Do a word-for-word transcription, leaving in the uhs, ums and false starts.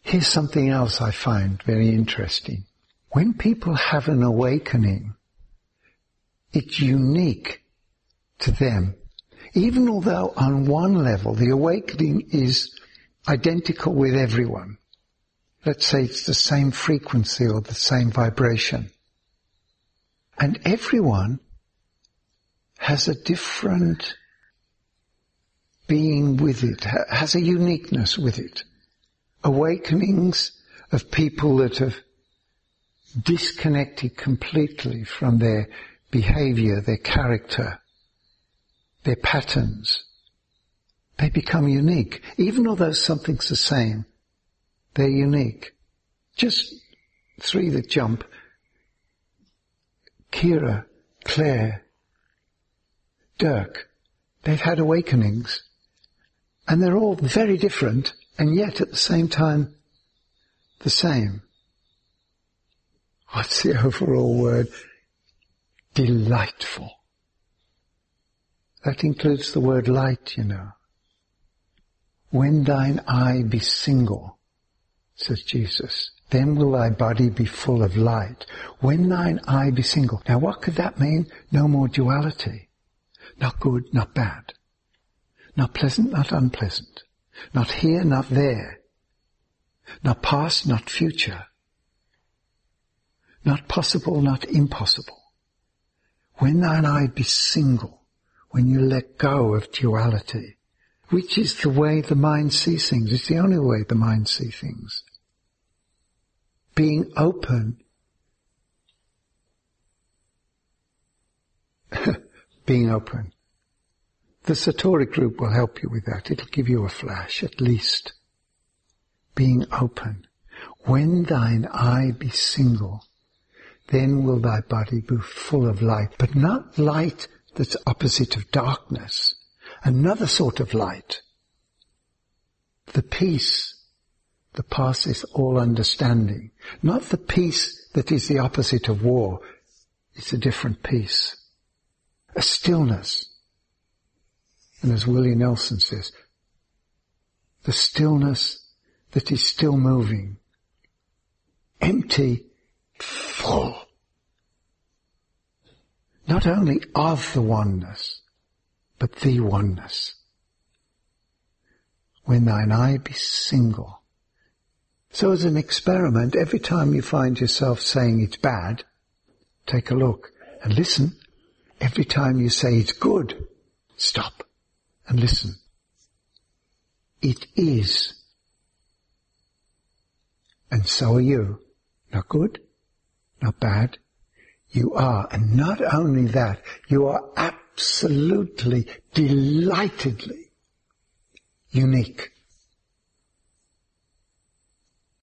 Here's something else I find very interesting. When people have an awakening, it's unique to them. Even although on one level the awakening is identical with everyone. Let's say it's the same frequency or the same vibration. And everyone has a different being with it, has a uniqueness with it. Awakenings of people that have disconnected completely from their behavior, their character, their patterns. They become unique. Even although something's the same, they're unique. Just three that jump. Kira, Claire, Dirk, they've had awakenings. And they're all very different, and yet at the same time, the same. What's the overall word? Delightful. That includes the word light, you know. When thine eye be single, says Jesus, then will thy body be full of light. When thine eye be single. Now what could that mean? No more duality. Not good, not bad. Not pleasant, not unpleasant. Not here, not there. Not past, not future. Not possible, not impossible. When thine eye be single, when you let go of duality, which is the way the mind sees things. It's the only way the mind sees things. Being open, being open. The Satori group will help you with that. It'll give you a flash, at least. Being open. When thine eye be single, then will thy body be full of light. But not light that's opposite of darkness. Another sort of light. The peace that passeth all understanding. Not the peace that is the opposite of war. It's a different peace. A stillness. And as Willie Nelson says, the stillness that is still moving. Empty, full. Not only of the oneness, but the oneness. When thine eye be single. So as an experiment, every time you find yourself saying it's bad, take a look and listen. Every time you say it's good, stop and listen. It is. And so are you. Not good, not bad. You are. And not only that, you are absolutely, delightedly unique.